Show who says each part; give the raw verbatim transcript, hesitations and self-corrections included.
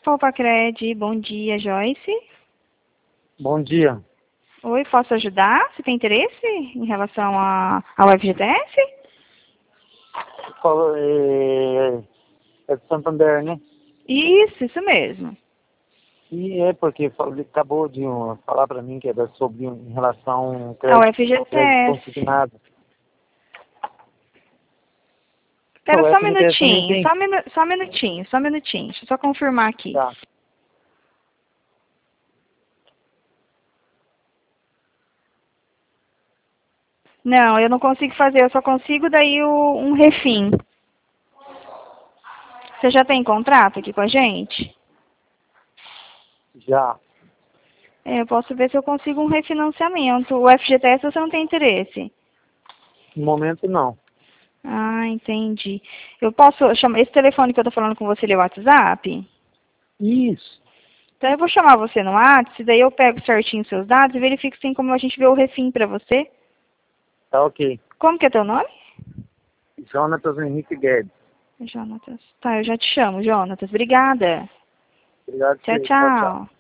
Speaker 1: Opa, Cred, bom dia, Joyce.
Speaker 2: Bom dia.
Speaker 1: Oi, posso ajudar? Você tem interesse em relação a, ao F G T S?
Speaker 2: Falou, é, é de Santander, né?
Speaker 1: Isso, isso mesmo.
Speaker 2: E é porque falou- ele acabou de uh, falar para mim que era sobre um- em relação ao
Speaker 1: Ao
Speaker 2: crédito, crédito
Speaker 1: F G T S.
Speaker 2: consignado.
Speaker 1: Espera
Speaker 2: O
Speaker 1: só um
Speaker 2: F G T S também
Speaker 1: minutinho,
Speaker 2: tem.
Speaker 1: só um, minu só um minutinho, só um minutinho. Deixa eu só confirmar aqui.
Speaker 2: Tá.
Speaker 1: Não, eu não consigo fazer, eu só consigo daí o, um refim. Você já tem contrato aqui com a gente?
Speaker 2: Já.
Speaker 1: É, eu posso ver se eu consigo um refinanciamento. O F G T S você não tem interesse?
Speaker 2: No momento não.
Speaker 1: Ah, entendi. Eu posso chamar. Esse telefone que eu tô falando com você, ele é o WhatsApp?
Speaker 2: Isso.
Speaker 1: Então eu vou chamar você no WhatsApp, daí eu pego certinho seus dados e verifico assim como a gente vê o refim pra você.
Speaker 2: Tá ok.
Speaker 1: Como que é teu nome?
Speaker 2: Jonatas Henrique Guedes.
Speaker 1: Jonatas. Tá, eu já te chamo, Jonatas. Obrigada.
Speaker 2: Obrigado,
Speaker 1: Tchau,
Speaker 2: tchau, tchau.
Speaker 1: tchau.